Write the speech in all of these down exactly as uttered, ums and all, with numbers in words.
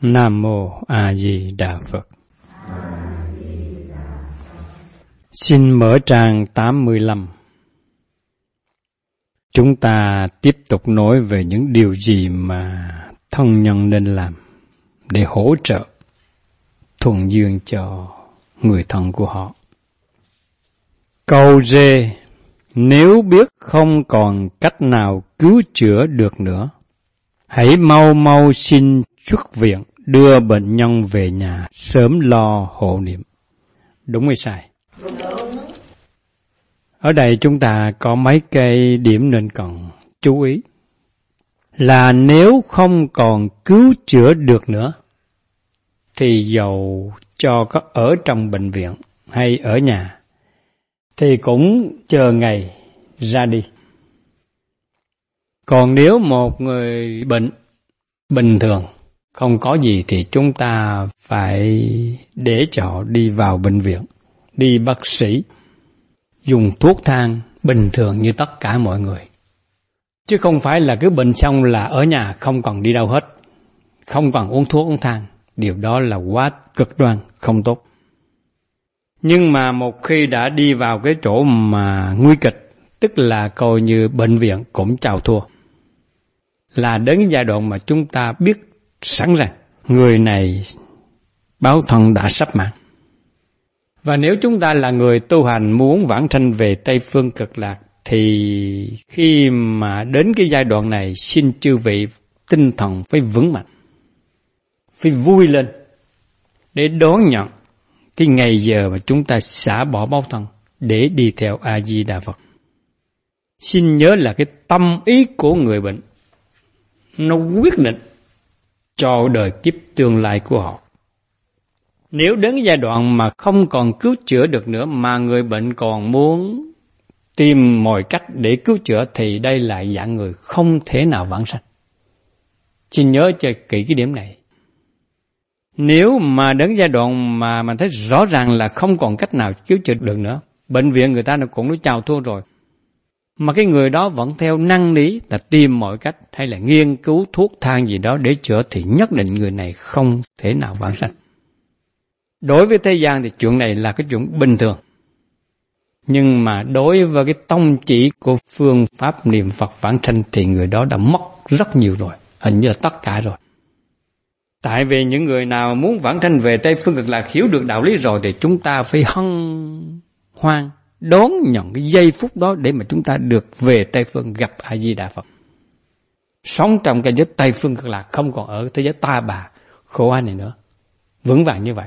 Nam Mô A Di Đà Phật. Xin mở trang tám mươi lăm. Chúng ta tiếp tục nói về những điều gì mà thân nhân nên làm để hỗ trợ thuận duyên cho người thân của họ. Câu D. Nếu biết không còn cách nào cứu chữa được nữa, hãy mau mau xin xuất viện, đưa bệnh nhân về nhà, sớm lo hộ niệm. Đúng hay sai? Đúng. Ở đây chúng ta có mấy cái điểm nên cần chú ý. Là nếu không còn cứu chữa được nữa, thì dầu cho có ở trong bệnh viện hay ở nhà, thì cũng chờ ngày ra đi. Còn nếu một người bệnh bình thường, không có gì, thì chúng ta phải để cho họ đi vào bệnh viện, đi bác sĩ, dùng thuốc thang bình thường như tất cả mọi người. Chứ không phải là cứ bệnh xong là ở nhà không còn đi đâu hết, không còn uống thuốc uống thang. Điều đó là quá cực đoan, không tốt. Nhưng mà một khi đã đi vào cái chỗ mà nguy kịch, tức là coi như bệnh viện cũng chào thua, là đến cái giai đoạn mà chúng ta biết sẵn rằng người này báo thân đã sắp mạng. Và nếu chúng ta là người tu hành muốn vãng sanh về Tây Phương Cực Lạc, thì khi mà đến cái giai đoạn này, xin chư vị tinh thần phải vững mạnh, phải vui lên để đón nhận cái ngày giờ mà chúng ta xả bỏ báo thân để đi theo A Di Đà Phật. Xin nhớ là cái tâm ý của người bệnh nó quyết định cho đời kiếp tương lai của họ. Nếu đến cái giai đoạn mà không còn cứu chữa được nữa, mà người bệnh còn muốn tìm mọi cách để cứu chữa, thì đây là dạng người không thể nào vãng sanh. Xin nhớ cho kỹ cái điểm này. Nếu mà đến giai đoạn mà mình thấy rõ ràng là không còn cách nào cứu chữa được nữa, bệnh viện người ta cũng nói chào thua rồi, mà cái người đó vẫn theo năn nỉ là tìm mọi cách hay là nghiên cứu thuốc thang gì đó để chữa, thì nhất định người này không thể nào vãng sanh. Đối với thế gian thì chuyện này là cái chuyện bình thường. Nhưng mà đối với cái tông chỉ của phương pháp niệm Phật vãng sanh thì người đó đã mất rất nhiều rồi, hình như là tất cả rồi. Tại vì những người nào muốn vãng sanh về Tây Phương Cực Lạc hiểu được đạo lý rồi, thì chúng ta phải hân hoan đón nhận cái giây phút đó để mà chúng ta được về Tây Phương gặp A Di Đà Phật. Sống trong cái giới Tây Phương Cực Lạc, không còn ở thế giới ta bà khổ ải này nữa. Vững vàng như vậy.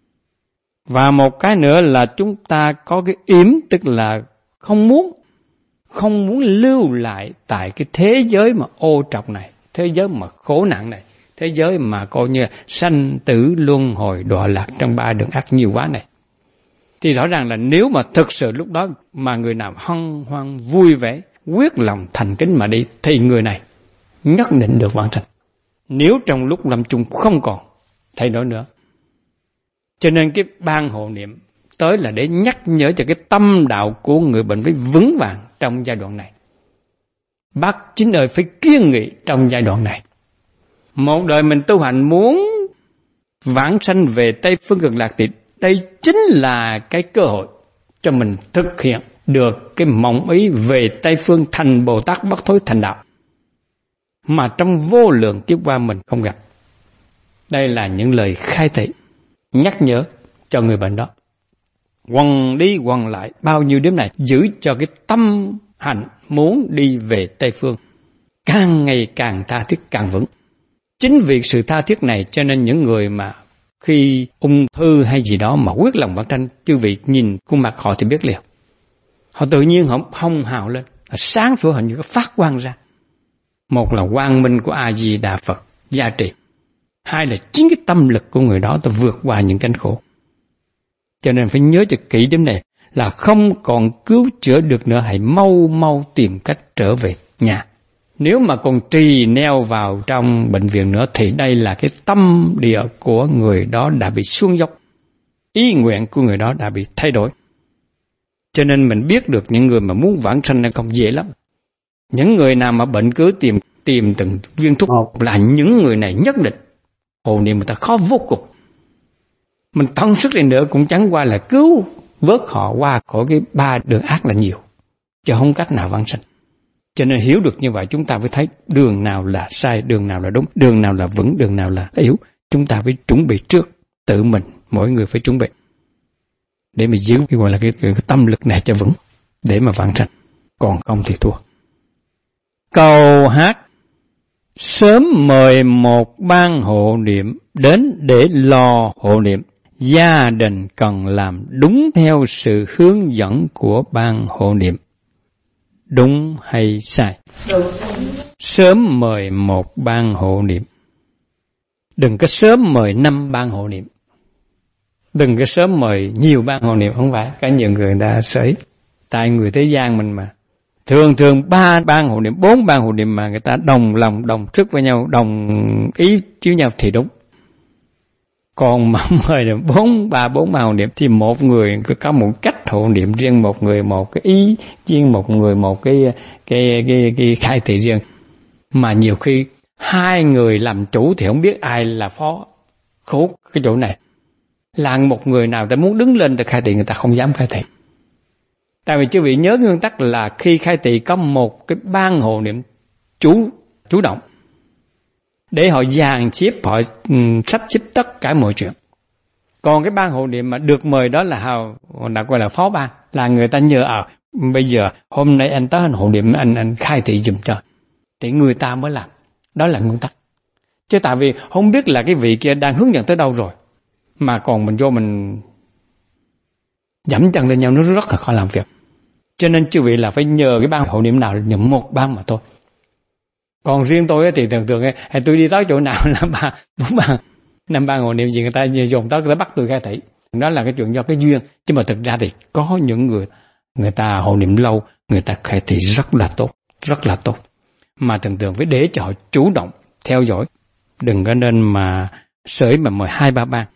Và một cái nữa là chúng ta có cái yếm, tức là không muốn, không muốn lưu lại tại cái thế giới mà ô trọc này, thế giới mà khổ nạn này, thế giới mà coi như sanh tử luân hồi đọa lạc trong ba đường ác nhiều quá này. Thì rõ ràng là nếu mà thực sự lúc đó mà người nào hân hoan vui vẻ, quyết lòng thành kính mà đi, thì người này nhất định được vãng sanh. Nếu trong lúc lâm chung không còn thay đổi nữa. Cho nên cái ban hộ niệm tới là để nhắc nhở cho cái tâm đạo của người bệnh phải vững vàng trong giai đoạn này. Bác chính ơi phải kiên nghị trong giai đoạn này. Một đời mình tu hành muốn vãng sanh về Tây Phương Cực Lạc, thì đây chính là cái cơ hội cho mình thực hiện được cái mộng ý về Tây Phương thành Bồ Tát bất thối thành đạo, mà trong vô lượng kiếp qua mình không gặp. Đây là những lời khai thị, nhắc nhở cho người bệnh đó. Quần đi quần lại bao nhiêu đêm này, giữ cho cái tâm hành muốn đi về Tây Phương càng ngày càng tha thiết, càng vững. Chính vì sự tha thiết này cho nên những người mà khi ung thư hay gì đó mà quyết lòng vãng sanh, chư vị nhìn khuôn mặt họ thì biết liền. Họ tự nhiên họ hồng hào lên, sáng sủa, hình như có phát quang ra. Một là quang minh của A Di Đà Phật gia trì, hai là chính cái tâm lực của người đó ta vượt qua những cánh khổ. Cho nên phải nhớ cho kỹ điểm này, là không còn cứu chữa được nữa, hãy mau mau tìm cách trở về nhà. Nếu mà còn trì neo vào trong bệnh viện nữa, thì đây là cái tâm địa của người đó đã bị xuống dốc, ý nguyện của người đó đã bị thay đổi. Cho nên mình biết được những người mà muốn vãng sanh này không dễ lắm. Những người nào mà bệnh cứ tìm tìm từng viên thuốc một là những người này nhất định hộ niệm người ta khó vô cùng. Mình tận sức lên nữa cũng chẳng qua là cứu vớt họ qua khỏi cái ba đường ác là nhiều, chứ không cách nào vãng sanh. Cho nên hiểu được như vậy chúng ta mới thấy đường nào là sai, đường nào là đúng, đường nào là vững, đường nào là yếu. Chúng ta phải chuẩn bị trước, tự mình, mỗi người phải chuẩn bị. Để mà giữ cái gọi là cái, cái, cái tâm lực này cho vững, để mà vãng sanh. Còn không thì thua. Câu hát: sớm mời một ban hộ niệm đến để lo hộ niệm. Gia đình cần làm đúng theo sự hướng dẫn của ban hộ niệm. Đúng hay sai? Đúng. Sớm mời một ban hộ niệm. Đừng có sớm mời năm ban hộ niệm. Đừng có sớm mời nhiều ban hộ niệm, không phải. Có nhiều người người ta sấy. Tại người thế gian mình mà. Thường thường ba ban hộ niệm, bốn ban hộ niệm mà người ta đồng lòng, đồng sức với nhau, đồng ý chiếu nhau thì đúng. Còn mà mời được bốn, ba, bốn ban hộ niệm thì một người có một cách hộ niệm riêng, một người một cái ý riêng, một người một cái cái cái, cái khai thị riêng. Mà nhiều khi hai người làm chủ thì không biết ai là phó. Khổ cái chỗ này. Là một người nào ta muốn đứng lên để khai thị, người ta không dám khai thị. Tại vì quý vị nhớ cái nguyên tắc là khi khai thị có một cái ban hộ niệm chủ chủ động để họ dàn xếp, họ um, sắp xếp tất cả mọi chuyện. Còn cái ban hộ niệm mà được mời đó là hào đã gọi là phó ban, là người ta nhờ à, bây giờ hôm nay anh tới anh hộ niệm, anh anh khai thị giùm cho, thì người ta mới làm. Đó là nguyên tắc. Chứ tại vì không biết là cái vị kia đang hướng dẫn tới đâu rồi, mà còn mình vô mình dẫm chân lên nhau, nó rất là khó làm việc. Cho nên chư vị là phải nhờ cái ban hộ niệm nào, nhờ một ban mà thôi. Còn riêng tôi thì thường thường hay tôi đi tới chỗ nào là ba bốn ban năm ban hộ niệm gì người ta dồn tới, người ta bắt tôi khai thị. Đó là cái chuyện do cái duyên. Chứ mà thực ra thì có những người người ta hộ niệm lâu, người ta khai thị rất là tốt, rất là tốt. Mà thường thường phải để cho họ chủ động theo dõi, đừng có nên mà sởi mà mời hai ba ban.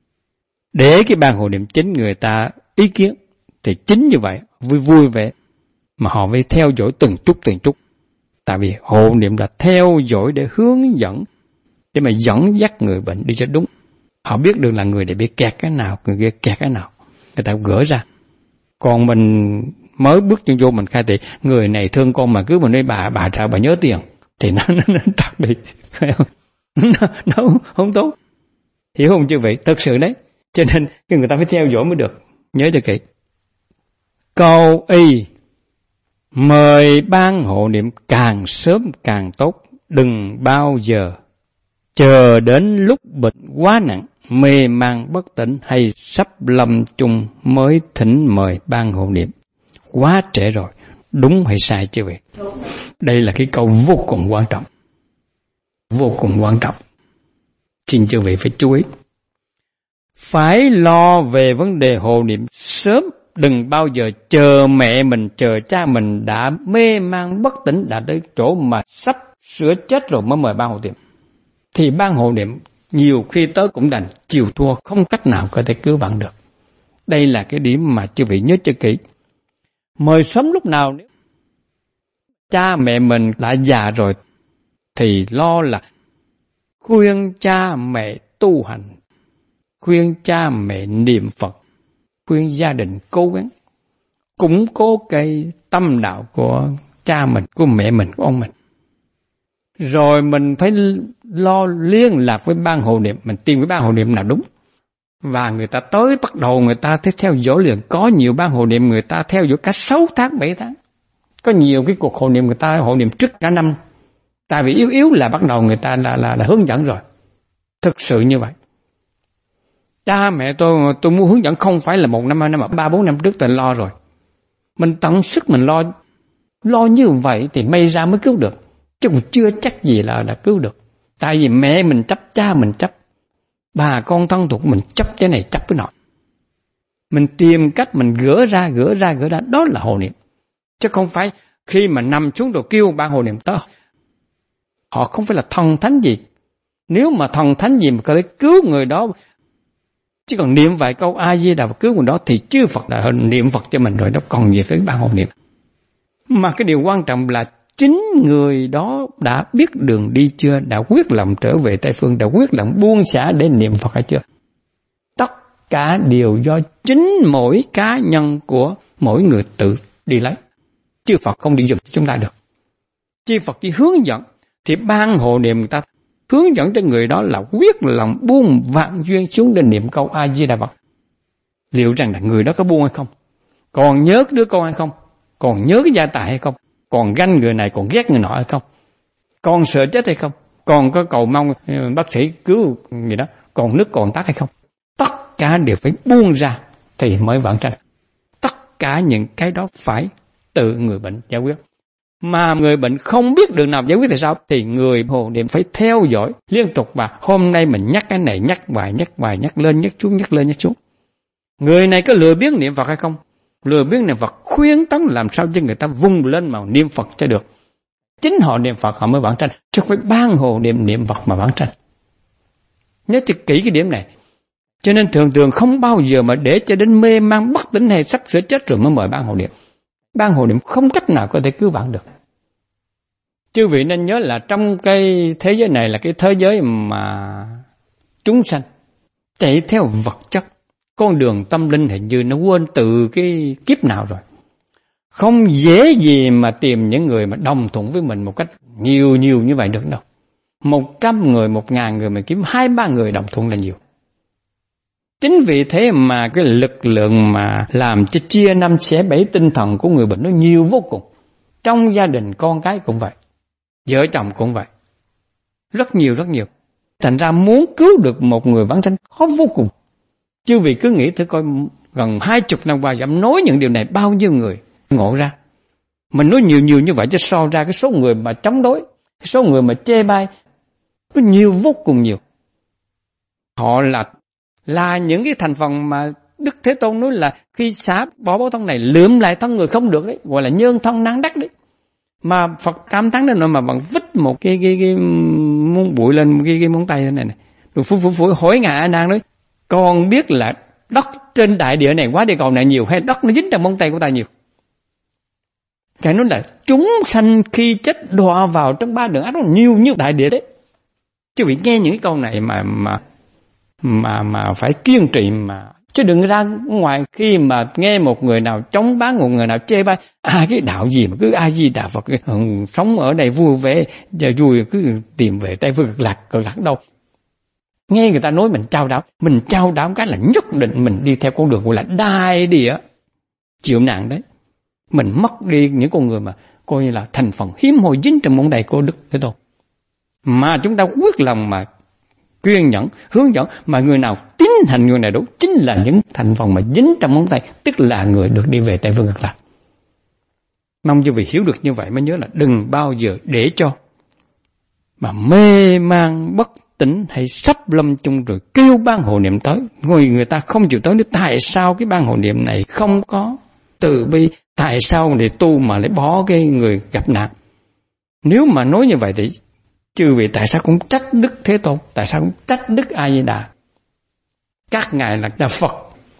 Để cái ban hộ niệm chính người ta ý kiến thì chính như vậy, vui vui vẻ mà họ phải theo dõi từng chút từng chút. Tại vì hộ niệm là theo dõi để hướng dẫn, để mà dẫn dắt người bệnh đi cho đúng. Họ biết được là người này bị kẹt cái nào, người kia kẹt cái nào, người ta gỡ ra. Còn mình mới bước chân vô mình khai thị, người này thương con mà cứ mình nói bà bà sao bà nhớ tiền, thì nó nó, nó trật đi, nó, nó không tốt. Hiểu không chư vị? Thật sự đấy. Cho nên người ta phải theo dõi mới được. Nhớ cho kỹ. Câu y: mời ban hộ niệm càng sớm càng tốt, đừng bao giờ chờ đến lúc bệnh quá nặng, mê man bất tỉnh hay sắp lâm chung mới thỉnh mời ban hộ niệm. Quá trễ rồi. Đúng hay sai chứ vậy? Đây là cái câu vô cùng quan trọng. Vô cùng quan trọng. Xin chư vị phải chú ý. Phải lo về vấn đề hộ niệm sớm. Đừng bao giờ chờ mẹ mình, chờ cha mình đã mê man bất tỉnh, đã tới chỗ mà sắp sửa chết rồi mới mời ban hộ niệm. Thì ban hộ niệm nhiều khi tới cũng đành chịu thua, không cách nào có thể cứu vãn được. Đây là cái điểm mà chư vị nhớ cho kỹ. Mời sớm lúc nào nếu cha mẹ mình đã già rồi thì lo là khuyên cha mẹ tu hành, khuyên cha mẹ niệm Phật, khuyên gia đình cố gắng củng cố cái tâm đạo của cha mình, của mẹ mình, của ông mình. Rồi mình phải lo liên lạc với ban hộ niệm, mình tìm cái ban hộ niệm nào đúng. Và người ta tới bắt đầu người ta thấy theo dõi liền. Có nhiều ban hộ niệm người ta theo dõi cả sáu tháng, bảy tháng. Có nhiều cái cuộc hộ niệm người ta hộ niệm trước cả năm. Tại vì yếu yếu là bắt đầu người ta là, là, là hướng dẫn rồi. Thực sự như vậy. Cha mẹ tôi tôi muốn hướng dẫn không phải là một năm, hai năm, mà ba, bốn năm trước tôi lo rồi. Mình tận sức mình lo. Lo như vậy thì may ra mới cứu được. Chứ cũng chưa chắc gì là, là cứu được. Tại vì mẹ mình chấp, cha mình chấp. Bà con thân thuộc mình chấp cái này chấp cái nọ. Mình tìm cách mình gỡ ra, gỡ ra, gỡ ra. Đó là hộ niệm. Chứ không phải khi mà nằm xuống rồi kêu ban hộ niệm tới. Họ không phải là thần thánh gì. Nếu mà thần thánh gì mà có thể cứu người đó, chứ còn niệm vài câu A-di-đà và cứu người đó thì chư Phật đã niệm Phật cho mình rồi, nó còn gì tới ban hộ niệm. Mà cái điều quan trọng là chính người đó đã biết đường đi chưa, đã quyết lòng trở về Tây Phương, đã quyết lòng buông xả để niệm Phật hay chưa. Tất cả đều do chính mỗi cá nhân của mỗi người tự đi lấy. Chư Phật không đi giúp chúng ta được. Chư Phật chỉ hướng dẫn, thì ban hộ niệm người ta hướng dẫn cho người đó là quyết lòng buông vạn duyên xuống để niệm câu A Di Đà Phật. Liệu rằng là người đó có buông hay không? Còn nhớ đứa con hay không? Còn nhớ cái gia tài hay không? Còn ganh người này, còn ghét người nọ hay không? Còn sợ chết hay không? Còn có cầu mong bác sĩ cứu gì đó, còn nước còn tắt hay không? Tất cả đều phải buông ra thì mới vãng sanh. Tất cả những cái đó phải tự người bệnh giải quyết. Mà người bệnh không biết đường nào giải quyết thì sao? Thì người hộ niệm phải theo dõi liên tục, và hôm nay mình nhắc cái này, nhắc vài, nhắc vài, nhắc lên, nhắc xuống, nhắc lên, nhắc xuống. Người này có lừa biết niệm Phật hay không? Lừa biết niệm Phật, khuyến tấn làm sao cho người ta vung lên mà niệm Phật cho được. Chính họ niệm Phật họ mới vãng sanh, chứ không phải ban hộ niệm niệm Phật mà vãng sanh. Nhớ cho kỹ cái điểm này. Cho nên thường thường không bao giờ mà để cho đến mê man bất tỉnh hay sắp sửa chết rồi mới mời ban hộ niệm. Ban hộ niệm không cách nào có thể cứu vãn được. Chư vị nên nhớ là trong cái thế giới này là cái thế giới mà chúng sanh chạy theo vật chất. Con đường tâm linh hình như nó quên từ cái kiếp nào rồi. Không dễ gì mà tìm những người mà đồng thuận với mình một cách nhiều nhiều như vậy được đâu. Một trăm người, một ngàn người mà kiếm hai ba người đồng thuận là nhiều. Chính vì thế mà cái lực lượng mà làm cho chia năm xẻ bảy tinh thần của người bệnh nó nhiều vô cùng. Trong gia đình con cái cũng vậy, vợ chồng cũng vậy, rất nhiều rất nhiều. Thành ra muốn cứu được một người vãng sanh khó vô cùng. Chứ vì cứ nghĩ thử coi, gần hai chục năm qua dám nói những điều này bao nhiêu người ngộ ra. Mình nói nhiều nhiều như vậy cho so ra cái số người mà chống đối, cái số người mà chê bai nó nhiều vô cùng nhiều. Họ là là những cái thành phần mà Đức Thế Tôn nói là khi xả bỏ báo thân này lượm lại thân người không được đấy, gọi là nhơn thân năng đắc đấy. Mà Phật cảm thán đến nỗi mà bằng vít một cái cái cái muôn bụi lên cái cái móng tay thế này này, rồi phủi phủi phủi hỏi ngài A Nan nói, con biết là đất trên đại địa này quá địa cầu này nhiều hay đất nó dính trong móng tay của ta nhiều? Cái nói là chúng sanh khi chết đọa vào trong ba đường ác nó nhiều như đại địa đấy. Chứ vị nghe những cái câu này mà mà mà mà phải kiên trì mà, chứ đừng ra ngoài khi mà nghe một người nào chống bán, một người nào chê bai, à cái đạo gì mà cứ A Di Đà Phật, sống ở đây vui vẻ vui cứ tìm về Tây Phương cực lạc, cực lạc đâu. Nghe người ta nói mình trao đảo, mình trao đảo cái là nhất định mình đi theo con đường gọi là đại địa chịu nạn đấy. Mình mất đi những con người mà coi như là thành phần hiếm hoi dính trong móng tay của Đức Thế Tôn. Mà chúng ta quyết lòng mà kiên nhẫn, hướng dẫn, mà người nào tín hành người này đúng chính là những thành phần mà dính trong móng tay, tức là người được đi về Tây Phương cực lạc. Mong cho vị hiểu được như vậy mới nhớ là đừng bao giờ để cho mà mê man bất tỉnh hay sắp lâm chung rồi kêu ban hộ niệm tới. Người người ta không chịu tới nữa, tại sao cái ban hộ niệm này không có từ bi, tại sao để tu mà lại bỏ cái người gặp nạn? Nếu mà nói như vậy thì chư vị tại sao cũng trách Đức Thế Tôn, tại sao cũng trách Đức A Di Đà? Các ngài là, là Phật,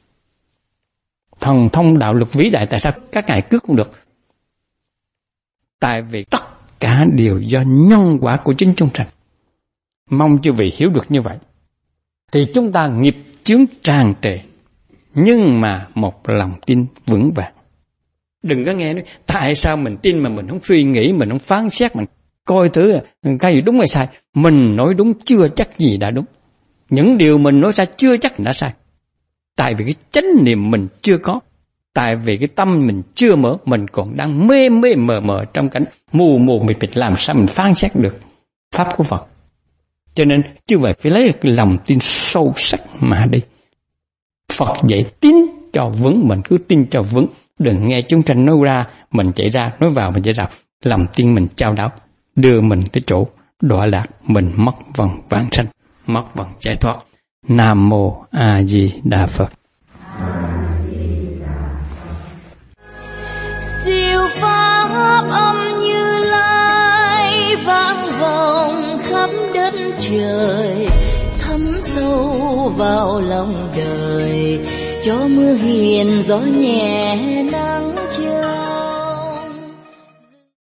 thần thông đạo lực vĩ đại, tại sao các ngài cướp không được? Tại vì tất cả đều do nhân quả của chính chúng sanh. Mong chư vị hiểu được như vậy thì chúng ta nghiệp chướng tràn trề, nhưng mà một lòng tin vững vàng. Đừng có nghe nói tại sao mình tin mà mình không suy nghĩ, mình không phán xét, mình coi thử cái gì đúng hay sai. Mình nói đúng chưa chắc gì đã đúng, những điều mình nói sai chưa chắc đã sai. Tại vì cái chánh niệm mình chưa có, tại vì cái tâm mình chưa mở, mình còn đang mê mê mờ mờ trong cảnh mù mù mịt mịt, làm sao mình phán xét được pháp của Phật. Cho nên chứ vậy phải lấy cái lòng tin sâu sắc mà đi. Phật dạy tin cho vững, mình cứ tin cho vững. Đừng nghe chúng sanh nói ra, mình chạy ra, nói vào mình chạy ra. Lòng tin mình trao đảo, đưa mình tới chỗ đọa lạc, mình mất vần vãng sanh, mất vần giải thoát. Nam Mô A Di Đà Phật. Siêu pháp âm Như Lai vang vọng khắp đất trời, thấm sâu vào lòng đời, cho mưa hiền gió nhẹ nắng chiều.